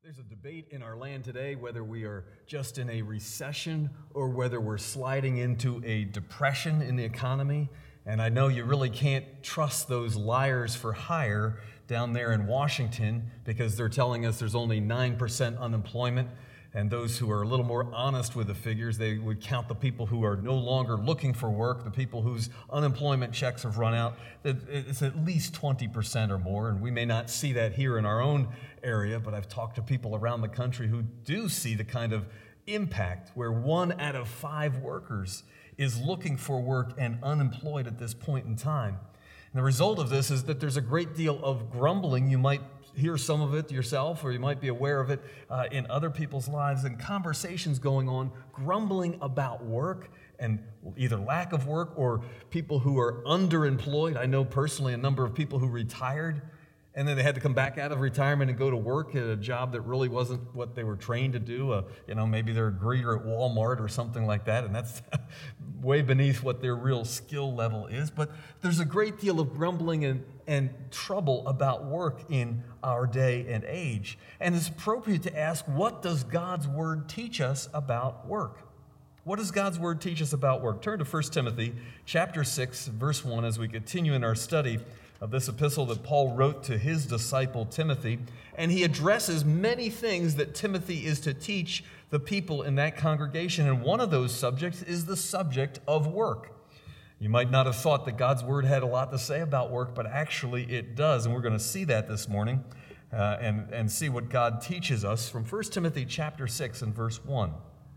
There's a debate in our land today whether we are just in a recession or whether we're sliding into a depression in the economy. And I know you really can't trust those liars for hire down there in Washington because they're telling us there's only 9% unemployment. And those who are a little more honest with the figures, they would count the people who are no longer looking for work, the people whose unemployment checks have run out. It's at least 20% or more, and we may not see that here in our own area, but I've talked to people around the country who do see the kind of impact where 1 out of 5 workers is looking for work and unemployed at this point in time. And the result of this is that there's a great deal of grumbling. You might hear some of it yourself, or you might be aware of it in other people's lives, and conversations going on, grumbling about work and either lack of work or people who are underemployed. I know personally a number of people who retired and then they had to come back out of retirement and go to work at a job that really wasn't what they were trained to do. Maybe they're a greeter at Walmart or something like that, and that's way beneath what their real skill level is. But there's a great deal of grumbling and trouble about work in our day and age. And it's appropriate to ask, what does God's Word teach us about work? What does God's Word teach us about work? Turn to 1 Timothy chapter 6, verse 1, as we continue in our study of this epistle that Paul wrote to his disciple Timothy. And he addresses many things that Timothy is to teach the people in that congregation. And one of those subjects is the subject of work. You might not have thought that God's Word had a lot to say about work, but actually it does. And we're going to see that this morning and see what God teaches us from 1 Timothy chapter 6 and verse 1.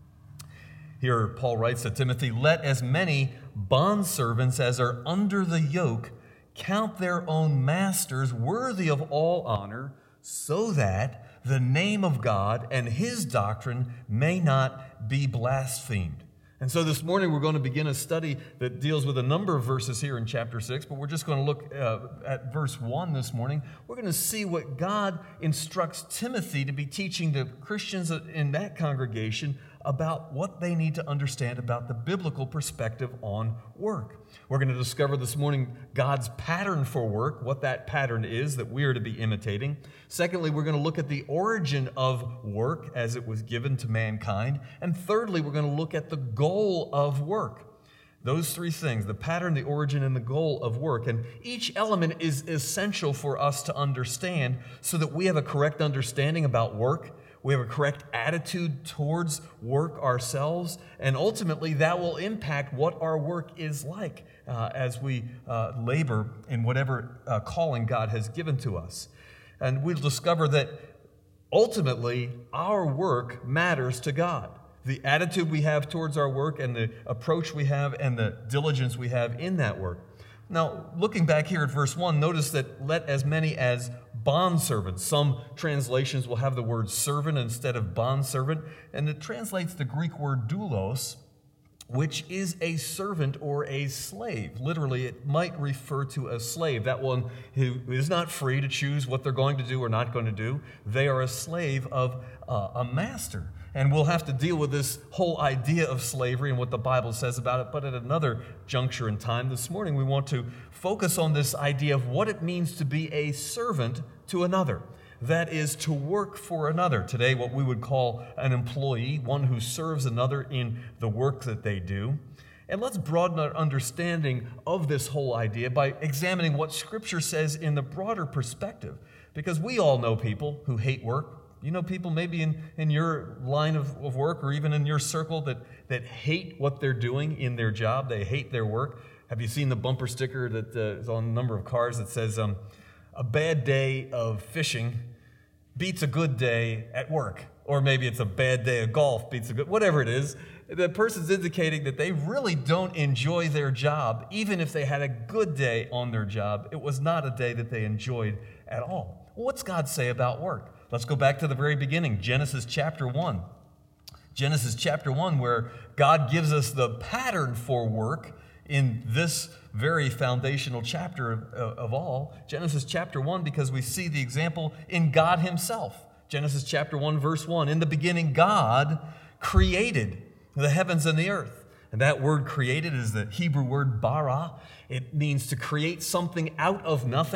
Here Paul writes to Timothy, "Let as many bondservants as are under the yoke count their own masters worthy of all honor, so that the name of God and His doctrine may not be blasphemed." And so this morning we're going to begin a study that deals with a number of verses here in chapter 6, but we're just going to look at verse 1 this morning. We're going to see what God instructs Timothy to be teaching the Christians in that congregation about what they need to understand about the biblical perspective on work. We're going to discover this morning God's pattern for work, what that pattern is that we are to be imitating. Secondly, we're going to look at the origin of work as it was given to mankind. And thirdly, we're going to look at the goal of work. Those three things, the pattern, the origin, and the goal of work. And each element is essential for us to understand so that we have a correct understanding about work. We have a correct attitude towards work ourselves, and ultimately that will impact what our work is like as we labor in whatever calling God has given to us. And we'll discover that ultimately our work matters to God. The attitude we have towards our work and the approach we have and the diligence we have in that work. Now, looking back here at verse 1, notice that let as many as bondservants. Some translations will have the word servant instead of bondservant, and it translates the Greek word doulos, which is a servant or a slave. Literally, it might refer to a slave, that one who is not free to choose what they're going to do or not going to do. They are a slave of a master. And we'll have to deal with this whole idea of slavery and what the Bible says about it, but at another juncture in time. This morning we want to focus on this idea of what it means to be a servant to another. That is, to work for another. Today, what we would call an employee, one who serves another in the work that they do. And let's broaden our understanding of this whole idea by examining what Scripture says in the broader perspective. Because we all know people who hate work. You know people maybe in your line of work or even in your circle that hate what they're doing in their job. They hate their work. Have you seen the bumper sticker that is on a number of cars that says, a bad day of fishing beats a good day at work? Or maybe it's a bad day of golf beats a good, whatever it is. The person's indicating that they really don't enjoy their job, even if they had a good day on their job. It was not a day that they enjoyed at all. Well, what's God say about work? Let's go back to the very beginning, Genesis chapter 1. Genesis chapter 1, where God gives us the pattern for work in this very foundational chapter of all. Genesis chapter 1, because we see the example in God Himself. Genesis chapter 1, verse 1, in the beginning God created the heavens and the earth. And that word created is the Hebrew word bara. It means to create something out of nothing.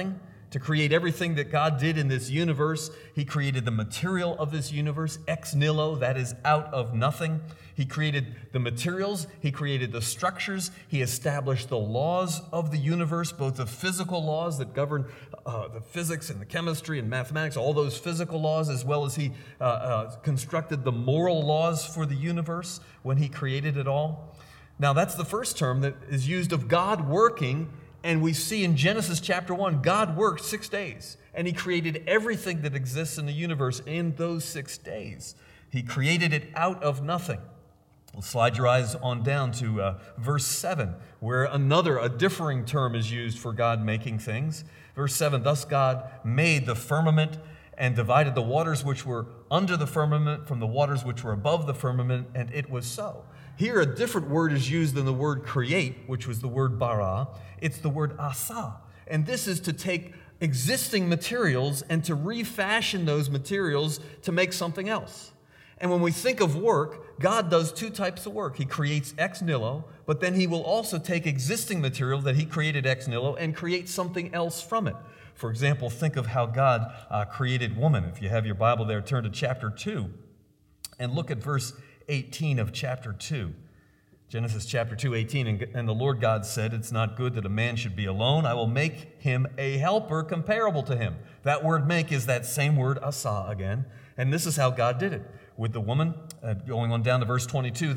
to create everything that God did in this universe. He created the material of this universe, ex nihilo, that is out of nothing. He created the materials, he created the structures, he established the laws of the universe, both the physical laws that govern the physics and the chemistry and mathematics, all those physical laws, as well as he constructed the moral laws for the universe when he created it all. Now that's the first term that is used of God working, and we see in Genesis chapter 1, God worked 6 days, and he created everything that exists in the universe in those 6 days. He created it out of nothing. We'll slide your eyes on down to verse 7, where a differing term is used for God making things. Verse 7, thus God made the firmament and divided the waters which were under the firmament from the waters which were above the firmament, and it was so. Here a different word is used than the word create, which was the word bara. It's the word asa. And this is to take existing materials and to refashion those materials to make something else. And when we think of work, God does 2 types of work. He creates ex nihilo, but then he will also take existing material that he created ex nihilo and create something else from it. For example, think of how God created woman. If you have your Bible there, turn to chapter 2 and look at verse 18 of chapter 2. Genesis chapter 2, 18, and the Lord God said, it's not good that a man should be alone. I will make him a helper comparable to him. That word make is that same word asa again. And this is how God did it. With the woman, going on down to verse 22,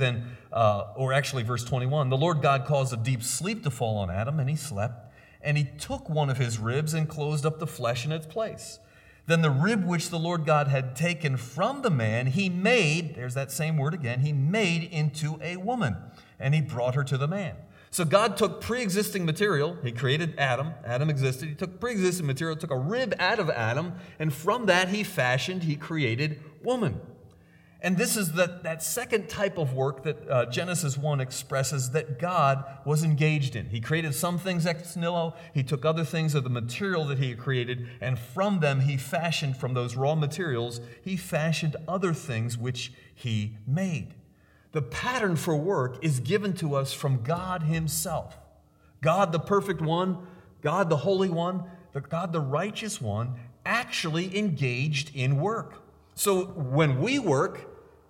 verse 21, the Lord God caused a deep sleep to fall on Adam, and he slept. And he took one of his ribs and closed up the flesh in its place. Then the rib which the Lord God had taken from the man, he made, there's that same word again, he made into a woman, and he brought her to the man. So God took pre-existing material. He created Adam. Adam existed. He took pre-existing material, took a rib out of Adam, and from that he created woman. And this is that second type of work that Genesis 1 expresses that God was engaged in. He created some things ex nihilo. He took other things of the material that he had created, and from them he fashioned, from those raw materials, he fashioned other things which he made. The pattern for work is given to us from God himself. God the perfect one, God the holy one, God the righteous one, actually engaged in work. So when we work,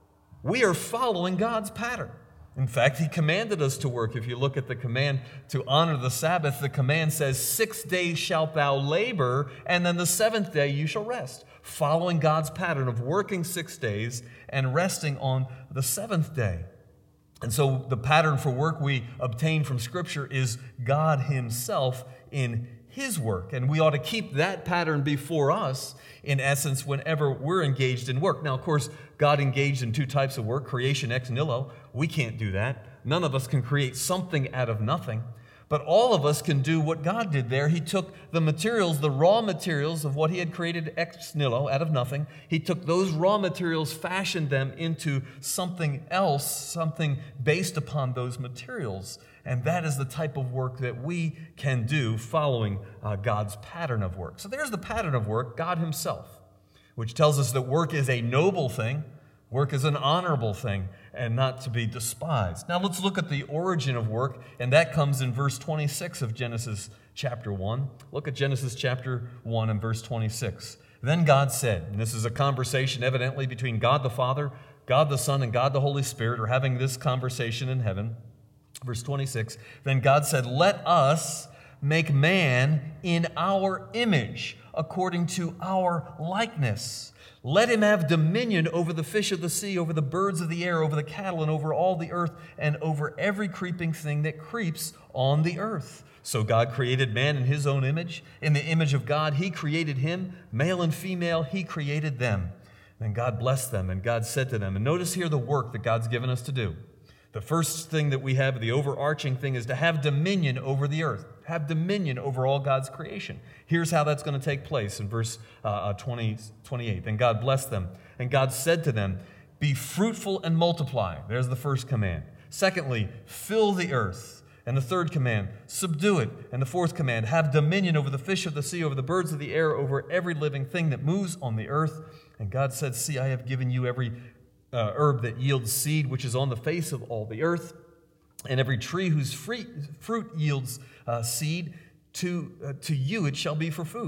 we are following God's pattern. In fact, he commanded us to work. If you look at the command to honor the Sabbath, the command says, 6 days shalt thou labor, and then the 7th day you shall rest. Following God's pattern of working 6 days and resting on the 7th day. And so the pattern for work we obtain from Scripture is God himself in his work. And we ought to keep that pattern before us, in essence, whenever we're engaged in work. Now, of course, God engaged in 2 types of work, creation ex nihilo. We can't do that. None of us can create something out of nothing. But all of us can do what God did there. He took the materials, the raw materials of what he had created ex nihilo, out of nothing. He took those raw materials, fashioned them into something else, something based upon those materials. And that is the type of work that we can do following God's pattern of work. So there's the pattern of work, God himself, which tells us that work is a noble thing, work is an honorable thing, and not to be despised. Now let's look at the origin of work, and that comes in verse 26 of Genesis chapter 1. Look at Genesis chapter 1 and verse 26. Then God said, and this is a conversation evidently between God the Father, God the Son, and God the Holy Spirit are having this conversation in heaven. Verse 26, then God said, let us make man in our image, according to our likeness. Let him have dominion over the fish of the sea, over the birds of the air, over the cattle, and over all the earth, and over every creeping thing that creeps on the earth. So God created man in his own image. In the image of God, he created him. Male and female, he created them. Then God blessed them, and God said to them, and notice here the work that God's given us to do. The first thing that we have, the overarching thing, is to have dominion over the earth, have dominion over all God's creation. Here's how that's going to take place in verse 28. Then God blessed them, and God said to them, be fruitful and multiply. There's the first command. Secondly, fill the earth. And the third command, subdue it. And the fourth command, have dominion over the fish of the sea, over the birds of the air, over every living thing that moves on the earth. And God said, see, I have given you every herb that yields seed, which is on the face of all the earth, and every tree whose fruit yields seed, to you it shall be for food.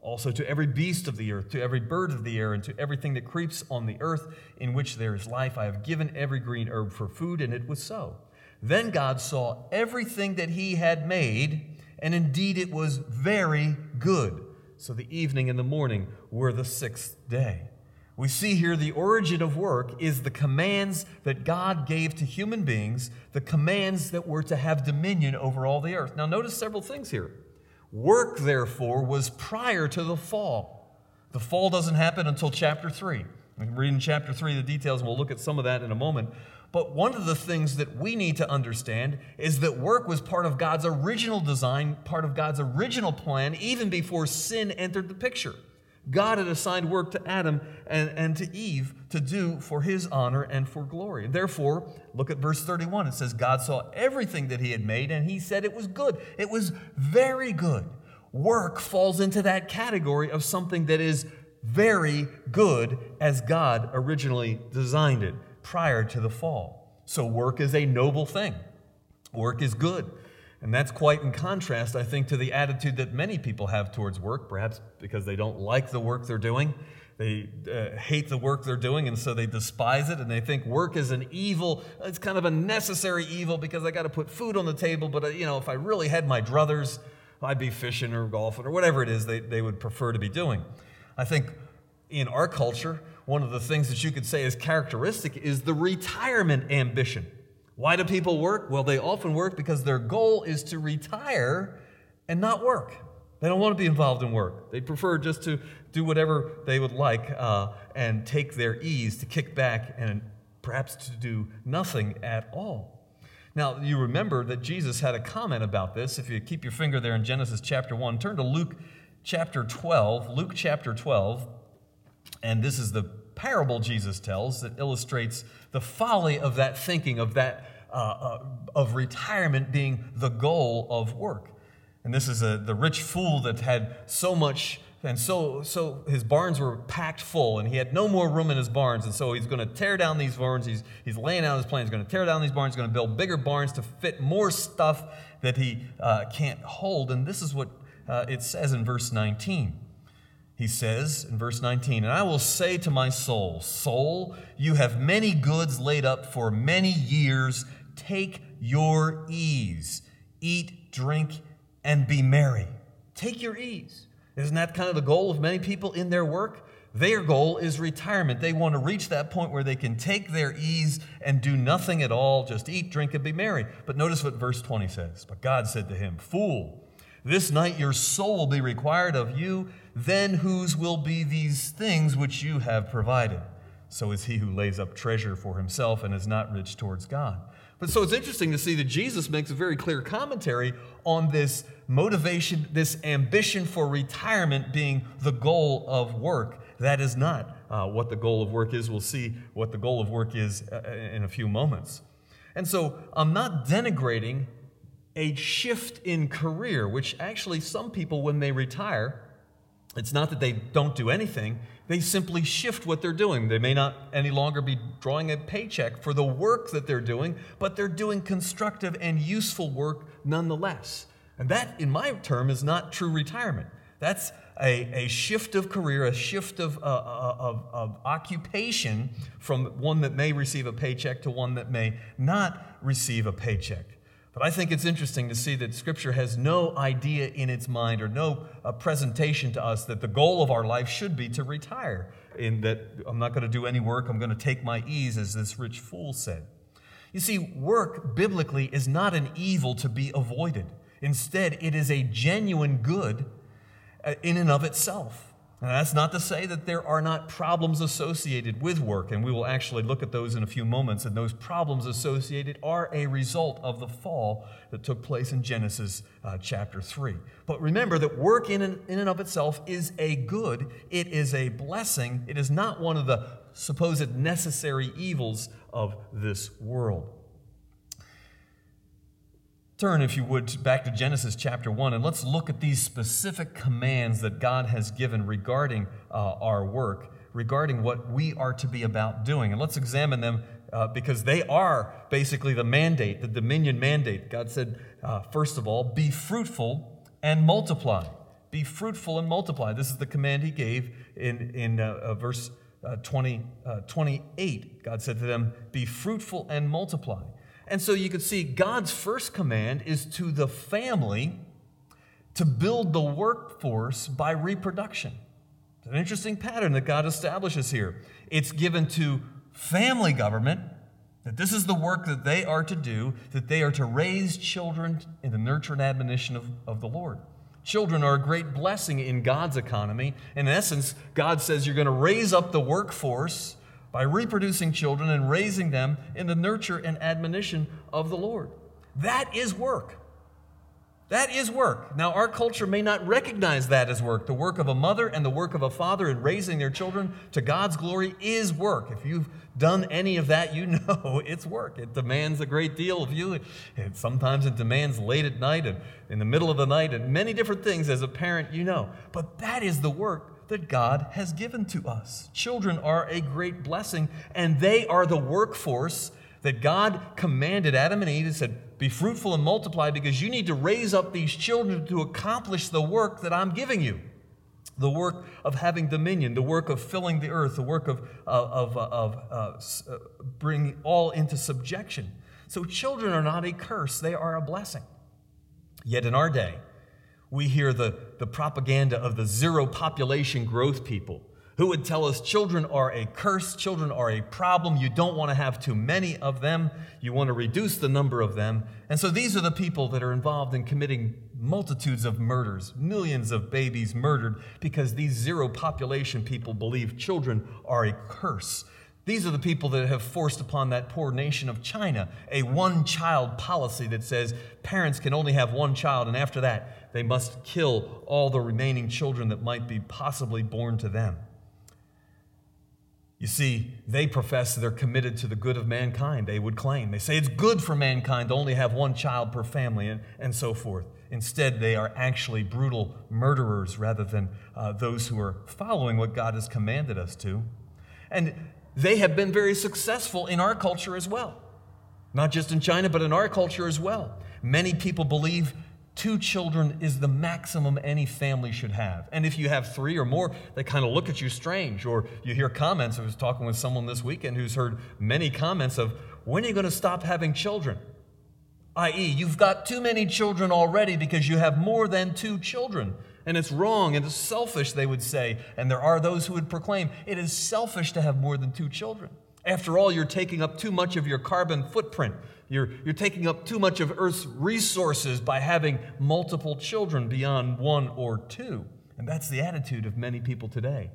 Also to every beast of the earth, to every bird of the air, and to everything that creeps on the earth in which there is life, I have given every green herb for food, and it was so. Then God saw everything that he had made, and indeed it was very good. So the evening and the morning were the sixth day. We see here the origin of work is the commands that God gave to human beings, the commands that were to have dominion over all the earth. Now notice several things here. Work, therefore, was prior to the fall. The fall doesn't happen until chapter 3. We can read in chapter 3 the details, and we'll look at some of that in a moment. But one of the things that we need to understand is that work was part of God's original design, part of God's original plan, even before sin entered the picture. God had assigned work to Adam and to Eve to do for his honor and for glory. And therefore, look at verse 31. It says, God saw everything that he had made, and he said it was good. It was very good. Work falls into that category of something that is very good as God originally designed it prior to the fall. So work is a noble thing. Work is good. And that's quite in contrast, I think, to the attitude that many people have towards work, perhaps because they don't like the work they're doing. They hate the work they're doing, and so they despise it, and they think work is an evil. It's kind of a necessary evil because I got to put food on the table, but if I really had my druthers, I'd be fishing or golfing or whatever it is they would prefer to be doing. I think in our culture, one of the things that you could say is characteristic is the retirement ambition. Why do people work? Well, they often work because their goal is to retire and not work. They don't want to be involved in work. They prefer just to do whatever they would like and take their ease, to kick back and perhaps to do nothing at all. Now, you remember that Jesus had a comment about this. If you keep your finger there in Genesis chapter 1, turn to Luke chapter 12. Luke chapter 12, and this is the parable Jesus tells that illustrates the folly of that thinking, of that of retirement being the goal of work. And this is the rich fool that had so much, and so his barns were packed full, and he had no more room in his barns, and so he's going to tear down these barns. He's laying out his plan. He's going to tear down these barns. He's going to build bigger barns to fit more stuff that he can't hold. And this is what it says in verse 19. He says in verse 19, and I will say to my soul, soul, you have many goods laid up for many years. Take your ease. Eat, drink, and be merry. Take your ease. Isn't that kind of the goal of many people in their work? Their goal is retirement. They want to reach that point where they can take their ease and do nothing at all, just eat, drink, and be merry. But notice what verse 20 says. But God said to him, fool, this night your soul will be required of you. Then whose will be these things which you have provided? So is he who lays up treasure for himself and is not rich towards God. But so it's interesting to see that Jesus makes a very clear commentary on this motivation, this ambition for retirement being the goal of work. That is not what the goal of work is. We'll see what the goal of work is in a few moments. And so I'm not denigrating a shift in career, which actually some people, when they retire, it's not that they don't do anything. They simply shift what they're doing. They may not any longer be drawing a paycheck for the work that they're doing, but they're doing constructive and useful work nonetheless. And that, in my term, is not true retirement. That's a shift of career, a shift of occupation from one that may receive a paycheck to one that may not receive a paycheck. But I think it's interesting to see that Scripture has no idea in its mind or no presentation to us that the goal of our life should be to retire, in that I'm not going to do any work, I'm going to take my ease, as this rich fool said. You see, work biblically is not an evil to be avoided. Instead, it is a genuine good in and of itself. And that's not to say that there are not problems associated with work, and we will actually look at those in a few moments, and those problems associated are a result of the fall that took place in Genesis chapter 3. But remember that work in and of itself is a good, it is a blessing, it is not one of the supposed necessary evils of this world. Turn, if you would, back to Genesis chapter 1, and let's look at these specific commands that God has given regarding our work, regarding what we are to be about doing. And let's examine them because they are basically the mandate, the dominion mandate. God said, first of all, be fruitful and multiply. be fruitful and multiply. This is the command he gave in verse 28. God said to them, be fruitful and multiply. And so you could see God's first command is to the family to build the workforce by reproduction. It's an interesting pattern that God establishes here. It's given to family government, that this is the work that they are to do, that they are to raise children in the nurture and admonition of the Lord. Children are a great blessing in God's economy. In essence, God says you're going to raise up the workforce by reproducing children and raising them in the nurture and admonition of the Lord. That is work. That is work. Now, our culture may not recognize that as work. The work of a mother and the work of a father in raising their children to God's glory is work. If you've done any of that, you know it's work. It demands a great deal of you. And sometimes it demands late at night and in the middle of the night and many different things as a parent, you know. But that is the work that God has given to us. Children are a great blessing, and they are the workforce that God commanded Adam and Eve and said, be fruitful and multiply, because you need to raise up these children to accomplish the work that I'm giving you. The work of having dominion, the work of filling the earth, the work of bringing all into subjection. So children are not a curse, they are a blessing. Yet in our day, we hear the propaganda of the zero population growth people who would tell us children are a curse, children are a problem, you don't want to have too many of them, you want to reduce the number of them. And so these are the people that are involved in committing multitudes of murders, millions of babies murdered, because these zero population people believe children are a curse. These are the people that have forced upon that poor nation of China a one-child policy that says parents can only have one child, and after that, they must kill all the remaining children that might be possibly born to them. You see, they profess they're committed to the good of mankind, they would claim. They say it's good for mankind to only have one child per family and so forth. Instead, they are actually brutal murderers rather than those who are following what God has commanded us to. And they have been very successful in our culture as well. Not just in China, but in our culture as well. Many people believe 2 children is the maximum any family should have. And if you have 3 or more, they kind of look at you strange. Or you hear comments. I was talking with someone this weekend who's heard many comments of, when are you going to stop having children? I.e., you've got too many children already because you have more than 2 children. And it's wrong and it's selfish, they would say. And there are those who would proclaim it is selfish to have more than 2 children. After all, you're taking up too much of your carbon footprint. You're taking up too much of Earth's resources by having multiple children beyond 1 or 2. And that's the attitude of many people today.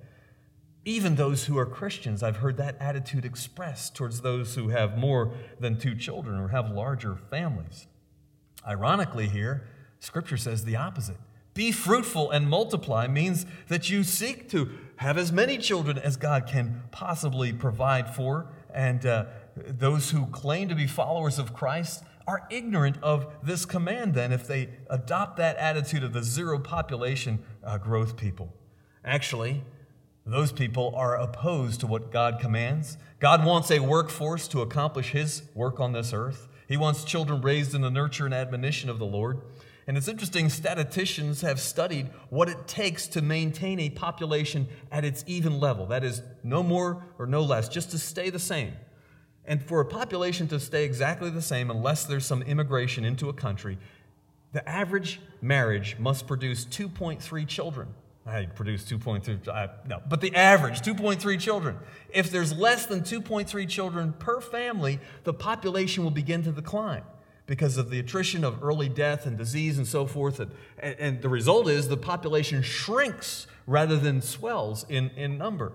Even those who are Christians, I've heard that attitude expressed towards those who have more than 2 children or have larger families. Ironically here, Scripture says the opposite. Be fruitful and multiply means that you seek to have as many children as God can possibly provide for. And those who claim to be followers of Christ are ignorant of this command then if they adopt that attitude of the zero population growth people. Actually, those people are opposed to what God commands. God wants a workforce to accomplish His work on this earth. He wants children raised in the nurture and admonition of the Lord. And it's interesting, statisticians have studied what it takes to maintain a population at its even level. That is, no more or no less, just to stay the same. And for a population to stay exactly the same, unless there's some immigration into a country, the average marriage must produce 2.3 children. I produce 2.3, no, but the average, 2.3 children. If there's less than 2.3 children per family, the population will begin to decline because of the attrition of early death and disease and so forth. And the result is the population shrinks rather than swells in number.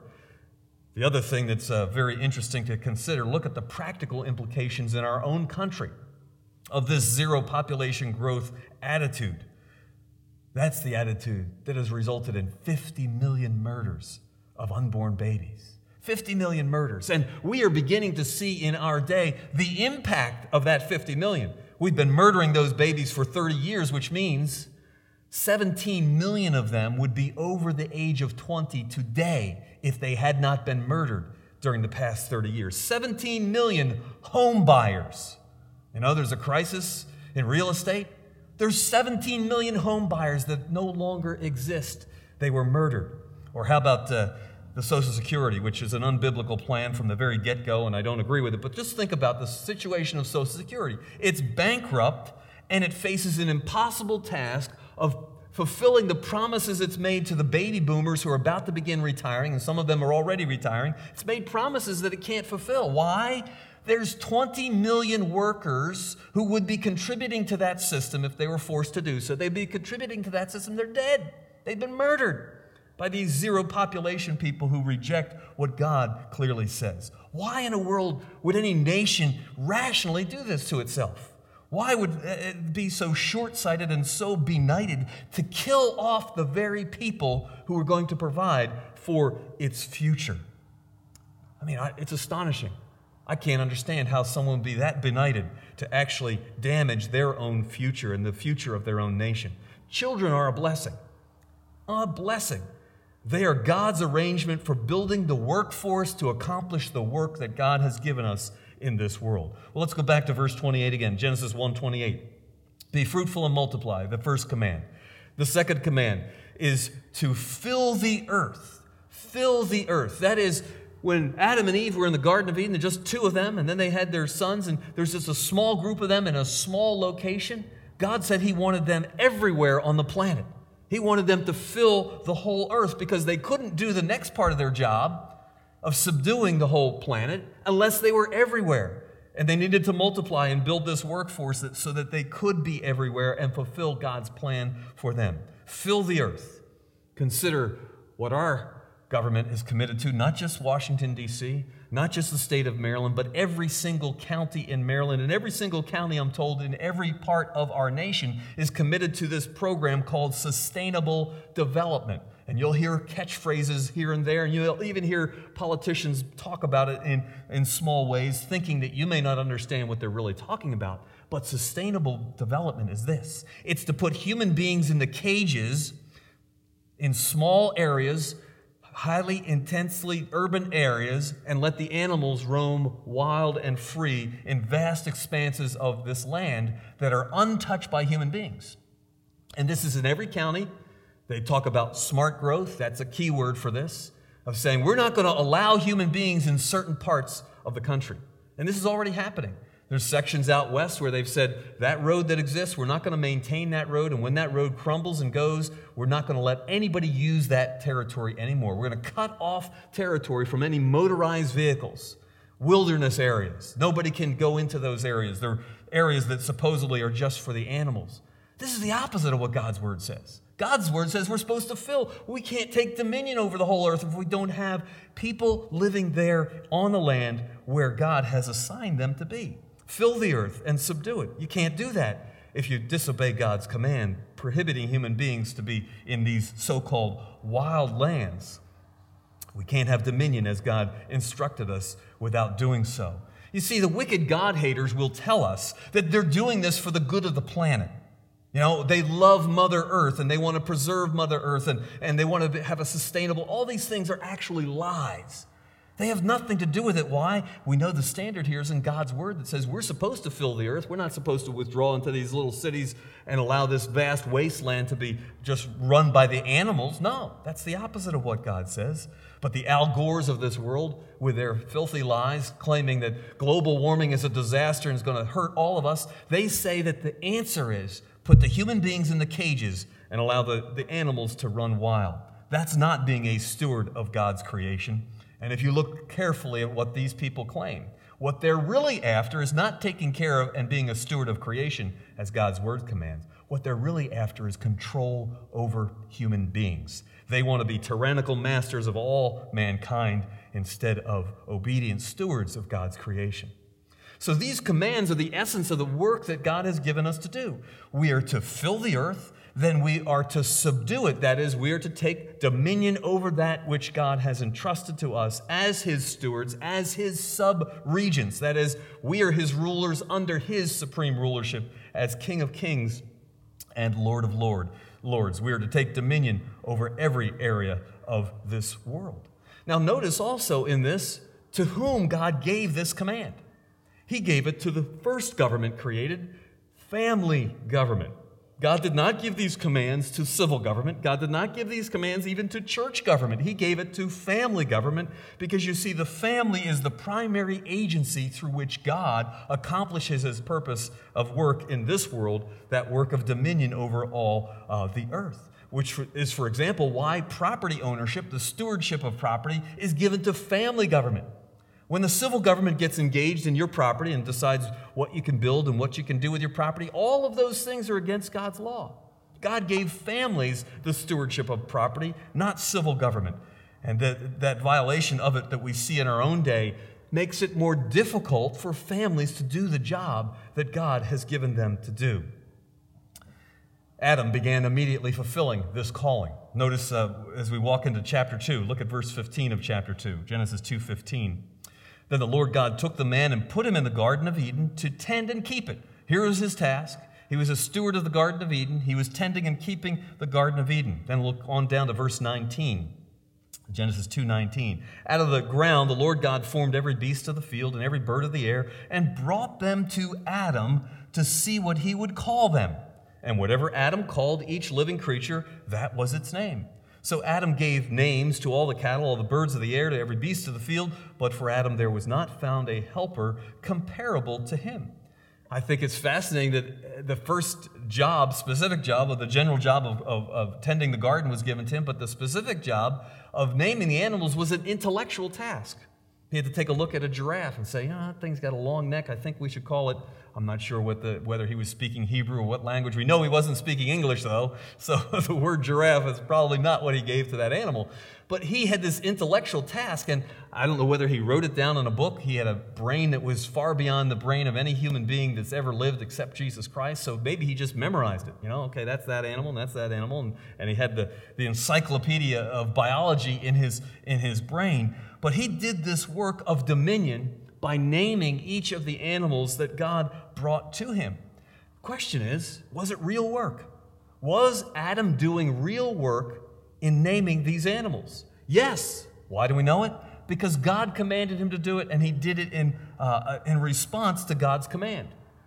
The other thing that's very interesting to consider, look at the practical implications in our own country of this zero population growth attitude. That's the attitude that has resulted in 50 million murders of unborn babies. 50 million murders. And we are beginning to see in our day the impact of that 50 million. We've been murdering those babies for 30 years, which means 17 million of them would be over the age of 20 today if they had not been murdered during the past 30 years. 17 million home buyers. You know, there's a crisis in real estate. There's 17 million home buyers that no longer exist. They were murdered. Or how about the Social Security, which is an unbiblical plan from the very get-go, and I don't agree with it, but just think about the situation of Social Security. It's bankrupt, and it faces an impossible task of fulfilling the promises it's made to the baby boomers who are about to begin retiring, and some of them are already retiring. It's made promises that it can't fulfill. Why? There's 20 million workers who would be contributing to that system if they were forced to do so. They'd be contributing to that system. They're dead. They've been murdered by these zero population people who reject what God clearly says. Why in the world would any nation rationally do this to itself? Why would it be so short-sighted and so benighted to kill off the very people who are going to provide for its future? I mean, it's astonishing. I can't understand how someone would be that benighted to actually damage their own future and the future of their own nation. Children are a blessing. A blessing. They are God's arrangement for building the workforce to accomplish the work that God has given us in this world. Well, let's go back to verse 28 again, Genesis 1:28. Be fruitful and multiply, the first command. The second command is to fill the earth. Fill the earth. That is, when Adam and Eve were in the Garden of Eden, just two of them, and then they had their sons, and there's just a small group of them in a small location, God said He wanted them everywhere on the planet. He wanted them to fill the whole earth because they couldn't do the next part of their job of subduing the whole planet unless they were everywhere. And they needed to multiply and build this workforce so that they could be everywhere and fulfill God's plan for them. Fill the earth. Consider what our government is committed to, not just Washington, D.C., not just the state of Maryland, but every single county in Maryland and every single county, I'm told, in every part of our nation is committed to this program called sustainable development. And you'll hear catchphrases here and there, and you'll even hear politicians talk about it in small ways, thinking that you may not understand what they're really talking about. But sustainable development is this. It's to put human beings into cages in small areas, highly intensely urban areas, and let the animals roam wild and free in vast expanses of this land that are untouched by human beings. And this is in every county. They talk about smart growth. That's a key word for this, of saying we're not going to allow human beings in certain parts of the country. And this is already happening. There's sections out west where they've said that road that exists, we're not going to maintain that road. And when that road crumbles and goes, we're not going to let anybody use that territory anymore. We're going to cut off territory from any motorized vehicles, wilderness areas. Nobody can go into those areas. They're areas that supposedly are just for the animals. This is the opposite of what God's word says. God's word says we're supposed to fill. We can't take dominion over the whole earth if we don't have people living there on the land where God has assigned them to be. Fill the earth and subdue it. You can't do that if you disobey God's command, prohibiting human beings to be in these so-called wild lands. We can't have dominion as God instructed us without doing so. You see, the wicked God-haters will tell us that they're doing this for the good of the planet. You know, they love Mother Earth and they want to preserve Mother Earth and they want to have a sustainable, all these things are actually lies. They have nothing to do with it. Why? We know the standard here is in God's word that says we're supposed to fill the earth. We're not supposed to withdraw into these little cities and allow this vast wasteland to be just run by the animals. No, that's the opposite of what God says. But the Al Gores of this world, with their filthy lies, claiming that global warming is a disaster and is going to hurt all of us, they say that the answer is put the human beings in the cages and allow the animals to run wild. That's not being a steward of God's creation. And if you look carefully at what these people claim, what they're really after is not taking care of and being a steward of creation as God's word commands. What they're really after is control over human beings. They want to be tyrannical masters of all mankind instead of obedient stewards of God's creation. So these commands are the essence of the work that God has given us to do. We are to fill the earth, then we are to subdue it. That is, we are to take dominion over that which God has entrusted to us as His stewards, as His sub-regents. That is, we are His rulers under His supreme rulership as King of Kings and Lord of Lords. We are to take dominion over every area of this world. Now notice also in this, to whom God gave this command. He gave it to the first government created, family government. God did not give these commands to civil government. God did not give these commands even to church government. He gave it to family government because, you see, the family is the primary agency through which God accomplishes his purpose of work in this world, that work of dominion over all the earth, which is, for example, why property ownership, the stewardship of property, is given to family government. When the civil government gets engaged in your property and decides what you can build and what you can do with your property, all of those things are against God's law. God gave families the stewardship of property, not civil government. And that violation of it that we see in our own day makes it more difficult for families to do the job that God has given them to do. Adam began immediately fulfilling this calling. Notice as we walk into chapter 2, look at verse 15 of chapter 2, Genesis 2:15. Then the Lord God took the man and put him in the Garden of Eden to tend and keep it. Here was his task. He was a steward of the Garden of Eden. He was tending and keeping the Garden of Eden. Then look on down to verse 19, Genesis 2:19. Out of the ground the Lord God formed every beast of the field and every bird of the air and brought them to Adam to see what he would call them. And whatever Adam called each living creature, that was its name. So Adam gave names to all the cattle, all the birds of the air, to every beast of the field, but for Adam there was not found a helper comparable to him. I think it's fascinating that the first job, specific job of the general job of tending the garden was given to him, but the specific job of naming the animals was an intellectual task. He had to take a look at a giraffe and say, that thing's got a long neck. I think we should call it, I'm not sure whether he was speaking Hebrew or what language. We know he wasn't speaking English, though, so the word giraffe is probably not what he gave to that animal. But he had this intellectual task, and I don't know whether he wrote it down in a book. He had a brain that was far beyond the brain of any human being that's ever lived except Jesus Christ, so maybe he just memorized it. Okay, that's that animal, and that's that animal, and he had the encyclopedia of biology in his brain. But he did this work of dominion by naming each of the animals that God brought to him. Question is, was it real work? Was Adam doing real work in naming these animals? Yes. Why do we know it? Because God commanded him to do it, and he did it in response to God's command.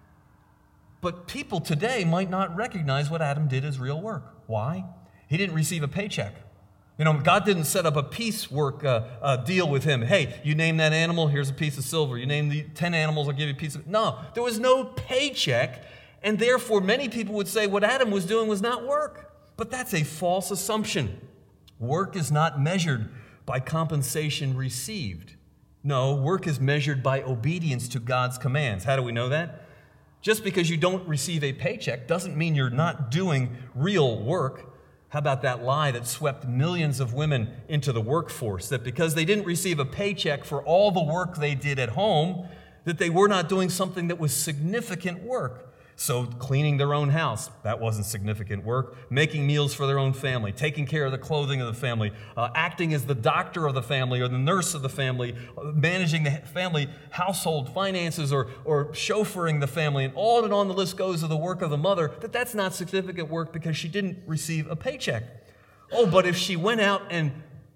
But people today might not recognize what Adam did as real work. Why? He didn't receive a paycheck. God didn't set up a piecework deal with him. Hey, you name that animal, here's a piece of silver. You name the 10 animals, I'll give you a piece of... No, there was no paycheck, and therefore many people would say what Adam was doing was not work. But that's a false assumption. Work is not measured by compensation received. No, work is measured by obedience to God's commands. How do we know that? Just because you don't receive a paycheck doesn't mean you're not doing real work. How about that lie that swept millions of women into the workforce, that because they didn't receive a paycheck for all the work they did at home, that they were not doing something that was significant work? So cleaning their own house, that wasn't significant work. Making meals for their own family, taking care of the clothing of the family, acting as the doctor of the family or the nurse of the family, managing the family household finances or chauffeuring the family, and on the list goes of the work of the mother, that's not significant work because she didn't receive a paycheck. Oh, but if she went out and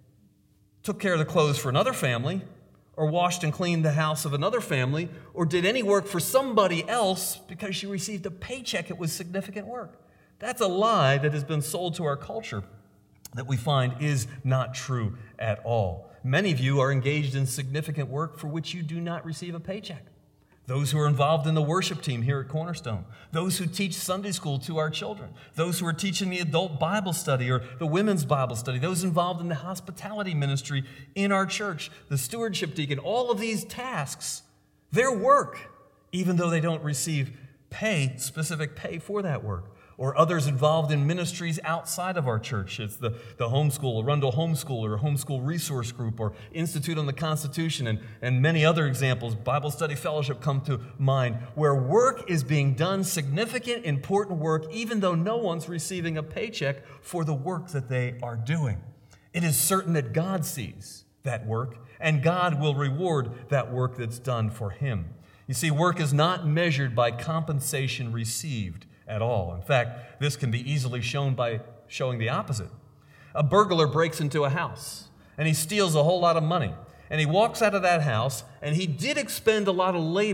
took care of the clothes for another family, or washed and cleaned the house of another family, or did any work for somebody else because she received a paycheck, it was significant work. That's a lie that has been sold to our culture that we find is not true at all. Many of you are engaged in significant work for which you do not receive a paycheck. Those who are involved in the worship team here at Cornerstone, those who teach Sunday school to our children, those who are teaching the adult Bible study or the women's Bible study, those involved in the hospitality ministry in our church, the stewardship deacon, all of these tasks, they're work, even though they don't receive specific pay for that work. Or others involved in ministries outside of our church. It's the homeschool, Arundel Homeschool, or Homeschool Resource Group, or Institute on the Constitution, and many other examples. Bible Study Fellowship come to mind, where work is being done, significant, important work, even though no one's receiving a paycheck for the work that they are doing. It is certain that God sees that work, and God will reward that work that's done for him. You see, work is not measured by compensation received at all. In fact, this can be easily shown by showing the opposite. A burglar breaks into a house, and he steals a whole lot of money. And he walks out of that house, and he did expend a lot of labor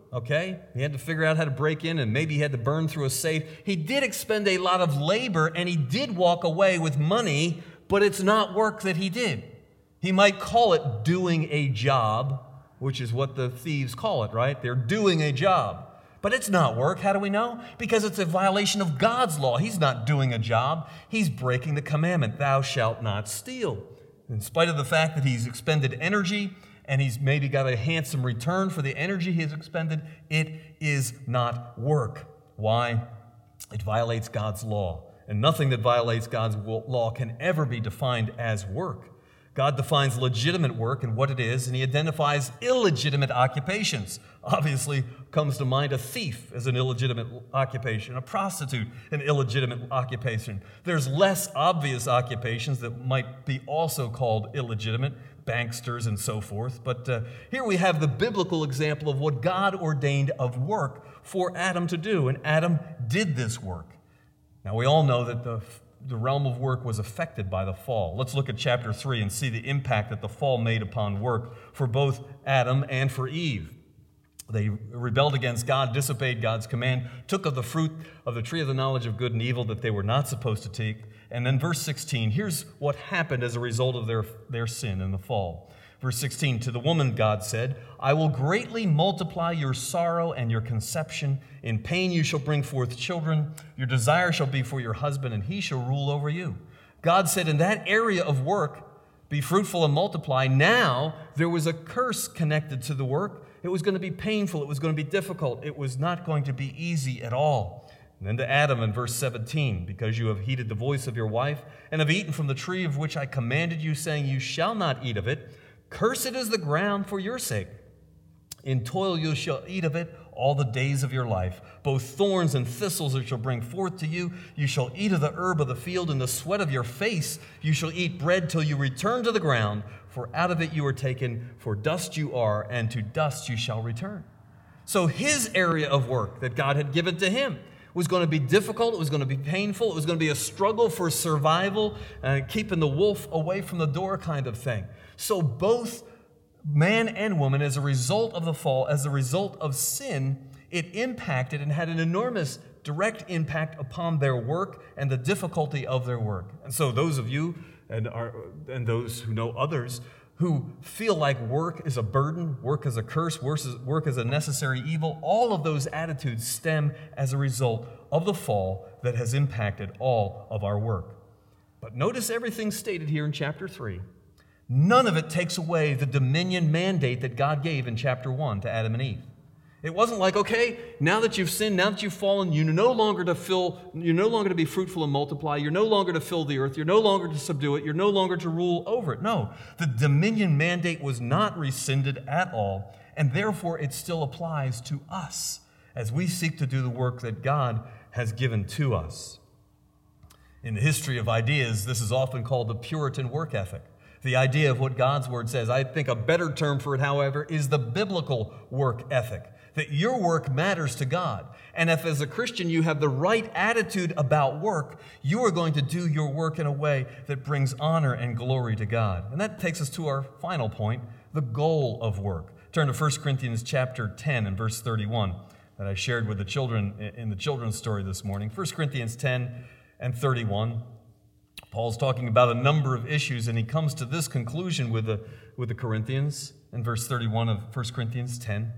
okay? He had to figure out how to break in, and maybe he had to burn through a safe. He did expend a lot of labor, and he did walk away with money, but it's not work that he did. He might call it doing a job, which is what the thieves call it, right? They're doing a job. But it's not work. How do we know? Because it's a violation of God's law. He's not doing a job. He's breaking the commandment, thou shalt not steal. In spite of the fact that he's expended energy and he's maybe got a handsome return for the energy he has expended, it is not work. Why? It violates God's law. And nothing that violates God's law can ever be defined as work. God defines legitimate work and what it is, and he identifies illegitimate occupations. Obviously, comes to mind a thief as an illegitimate occupation, a prostitute, an illegitimate occupation. There's less obvious occupations that might be also called illegitimate, banksters and so forth. But here we have the biblical example of what God ordained of work for Adam to do, and Adam did this work. Now, we all know that the realm of work was affected by the fall. Let's look at chapter 3 and see the impact that the fall made upon work for both Adam and for Eve. They rebelled against God, disobeyed God's command, took of the fruit of the tree of the knowledge of good and evil that they were not supposed to take. And then verse 16, here's what happened as a result of their sin and the fall. Verse 16, to the woman God said, I will greatly multiply your sorrow and your conception. In pain you shall bring forth children. Your desire shall be for your husband, and he shall rule over you. God said in that area of work, be fruitful and multiply. Now there was a curse connected to the work. It was going to be painful. It was going to be difficult. It was not going to be easy at all. And then to Adam in verse 17, because you have heeded the voice of your wife and have eaten from the tree of which I commanded you, saying, you shall not eat of it. Cursed is the ground for your sake. In toil you shall eat of it all the days of your life. Both thorns and thistles it shall bring forth to you. You shall eat of the herb of the field. In the sweat of your face you shall eat bread till you return to the ground. For out of it you are taken, for dust you are, and to dust you shall return. So his area of work that God had given to him was going to be difficult, it was going to be painful, it was going to be a struggle for survival, keeping the wolf away from the door kind of thing. So both man and woman, as a result of the fall, as a result of sin, it impacted and had an enormous direct impact upon their work and the difficulty of their work. And so those of you and those who know others who feel like work is a burden, work is a curse, work is a necessary evil, all of those attitudes stem as a result of the fall that has impacted all of our work. But notice everything stated here in chapter 3. None of it takes away the dominion mandate that God gave in chapter 1 to Adam and Eve. It wasn't like, okay, now that you've sinned, now that you've fallen, you're no longer to be fruitful and multiply, you're no longer to fill the earth, you're no longer to subdue it, you're no longer to rule over it. No, the dominion mandate was not rescinded at all, and therefore it still applies to us as we seek to do the work that God has given to us. In the history of ideas, this is often called the Puritan work ethic. The idea of what God's word says. I think a better term for it, however, is the biblical work ethic. That your work matters to God. And if as a Christian you have the right attitude about work, you are going to do your work in a way that brings honor and glory to God. And that takes us to our final point, the goal of work. Turn to 1 Corinthians chapter 10 and verse 31 that I shared with the children in the children's story this morning. 1 Corinthians 10 and 31. Paul's talking about a number of issues, and he comes to this conclusion with the Corinthians in verse 31 of 1 Corinthians 10.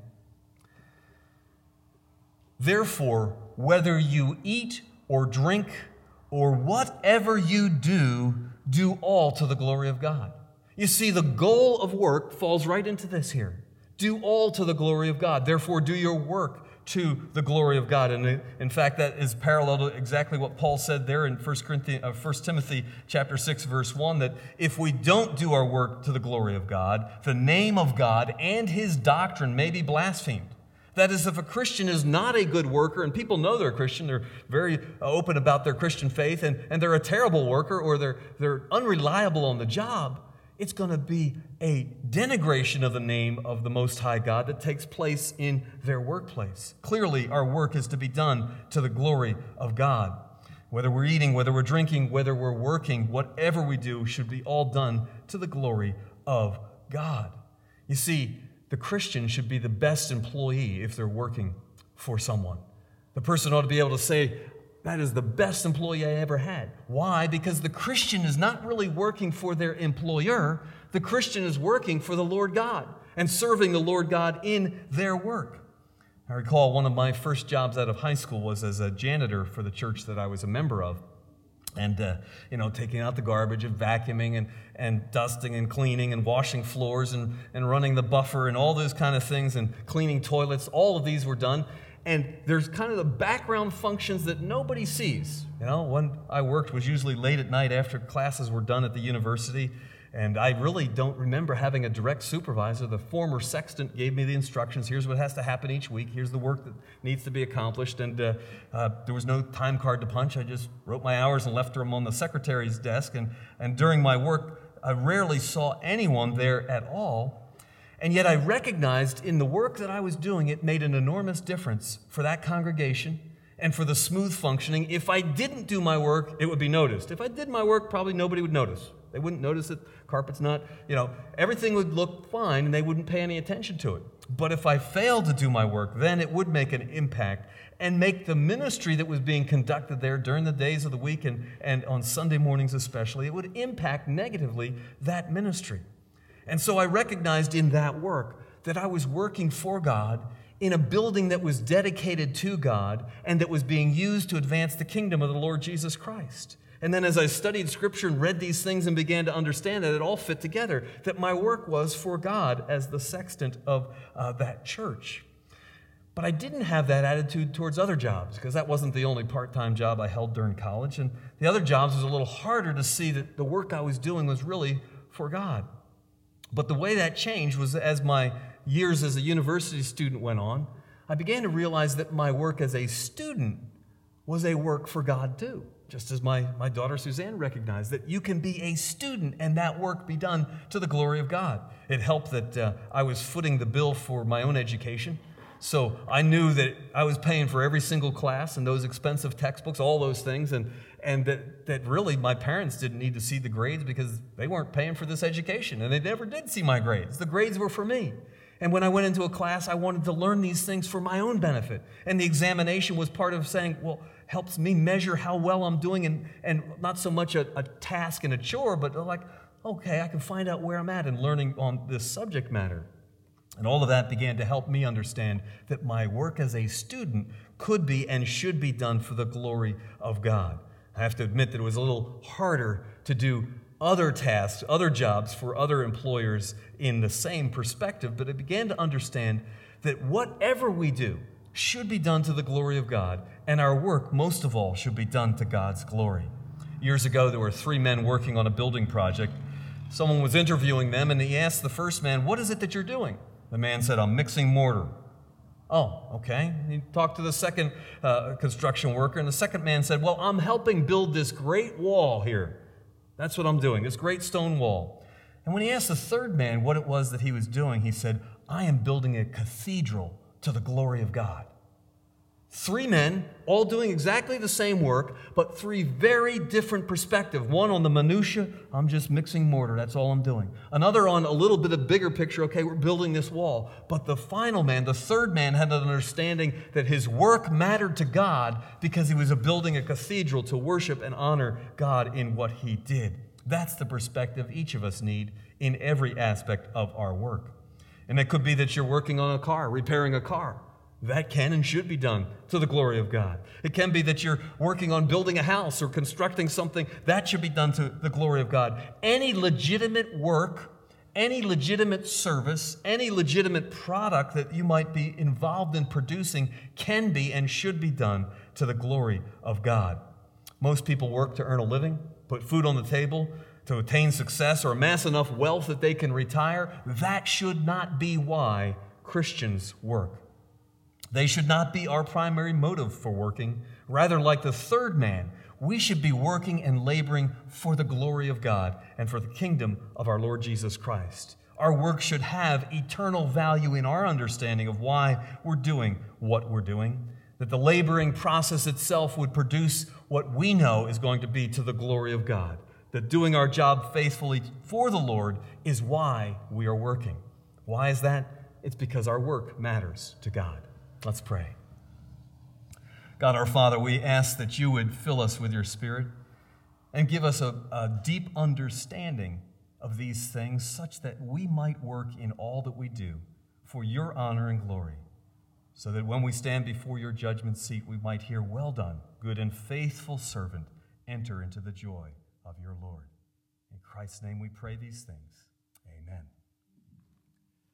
Therefore, whether you eat or drink or whatever you do, do all to the glory of God. You see, the goal of work falls right into this here. Do all to the glory of God. Therefore, do your work to the glory of God. And in fact, that is parallel to exactly what Paul said there in 1 Timothy chapter 6, verse 1, that if we don't do our work to the glory of God, the name of God and his doctrine may be blasphemed. That is, if a Christian is not a good worker, and people know they're a Christian, they're very open about their Christian faith, and they're a terrible worker, or they're unreliable on the job, it's going to be a denigration of the name of the Most High God that takes place in their workplace. Clearly, our work is to be done to the glory of God. Whether we're eating, whether we're drinking, whether we're working, whatever we do should be all done to the glory of God. You see, the Christian should be the best employee if they're working for someone. The person ought to be able to say, that is the best employee I ever had. Why? Because the Christian is not really working for their employer. The Christian is working for the Lord God and serving the Lord God in their work. I recall one of my first jobs out of high school was as a janitor for the church that I was a member of. And, taking out the garbage and vacuuming and dusting and cleaning and washing floors and running the buffer and all those kind of things and cleaning toilets. All of these were done. And there's kind of the background functions that nobody sees. When I worked was usually late at night after classes were done at the university. And I really don't remember having a direct supervisor. The former sextant gave me the instructions. Here's what has to happen each week. Here's the work that needs to be accomplished. And there was no time card to punch. I just wrote my hours and left them on the secretary's desk. And during my work, I rarely saw anyone there at all. And yet I recognized in the work that I was doing, it made an enormous difference for that congregation and for the smooth functioning. If I didn't do my work, it would be noticed. If I did my work, probably nobody would notice. They wouldn't notice that carpet's not, everything would look fine and they wouldn't pay any attention to it. But if I failed to do my work, then it would make an impact and make the ministry that was being conducted there during the days of the week and on Sunday mornings especially, it would impact negatively that ministry. And so I recognized in that work that I was working for God in a building that was dedicated to God and that was being used to advance the kingdom of the Lord Jesus Christ. And then as I studied Scripture and read these things and began to understand that it all fit together, that my work was for God as the sextant of that church. But I didn't have that attitude towards other jobs because that wasn't the only part-time job I held during college. And the other jobs was a little harder to see that the work I was doing was really for God. But the way that changed was as my years as a university student went on, I began to realize that my work as a student was a work for God too. Just as my daughter Suzanne recognized that you can be a student and that work be done to the glory of God. It helped that I was footing the bill for my own education. So I knew that I was paying for every single class and those expensive textbooks, all those things, and that really my parents didn't need to see the grades because they weren't paying for this education, and they never did see my grades. The grades were for me. And when I went into a class, I wanted to learn these things for my own benefit. And the examination was part of saying, well, helps me measure how well I'm doing and not so much a task and a chore, but like, okay, I can find out where I'm at in learning on this subject matter. And all of that began to help me understand that my work as a student could be and should be done for the glory of God. I have to admit that it was a little harder to do other tasks, other jobs for other employers in the same perspective, but I began to understand that whatever we do should be done to the glory of God, and our work, most of all, should be done to God's glory. Years ago, there were 3 men working on a building project. Someone was interviewing them, and he asked the first man, "What is it that you're doing?" The man said, "I'm mixing mortar." Oh, okay. He talked to the second construction worker, and the second man said, "Well, I'm helping build this great wall here. That's what I'm doing, this great stone wall." And when he asked the third man what it was that he was doing, he said, "I am building a cathedral to the glory of God." 3 men, all doing exactly the same work, but 3 very different perspectives. One on the minutia, I'm just mixing mortar, that's all I'm doing. Another on a little bit of bigger picture, okay, we're building this wall. But the final man, the third man, had an understanding that his work mattered to God because he was building a cathedral to worship and honor God in what he did. That's the perspective each of us need in every aspect of our work. And it could be that you're working on a car, repairing a car. That can and should be done to the glory of God. It can be that you're working on building a house or constructing something. That should be done to the glory of God. Any legitimate work, any legitimate service, any legitimate product that you might be involved in producing can be and should be done to the glory of God. Most people work to earn a living, put food on the table, to attain success or amass enough wealth that they can retire. That should not be why Christians work. They should not be our primary motive for working. Rather, like the third man, we should be working and laboring for the glory of God and for the kingdom of our Lord Jesus Christ. Our work should have eternal value in our understanding of why we're doing what we're doing, that the laboring process itself would produce what we know is going to be to the glory of God, that doing our job faithfully for the Lord is why we are working. Why is that? It's because our work matters to God. Let's pray. God our Father, we ask that you would fill us with your Spirit and give us a deep understanding of these things such that we might work in all that we do for your honor and glory, so that when we stand before your judgment seat, we might hear, "Well done, good and faithful servant, enter into the joy of your Lord." In Christ's name we pray these things. Amen.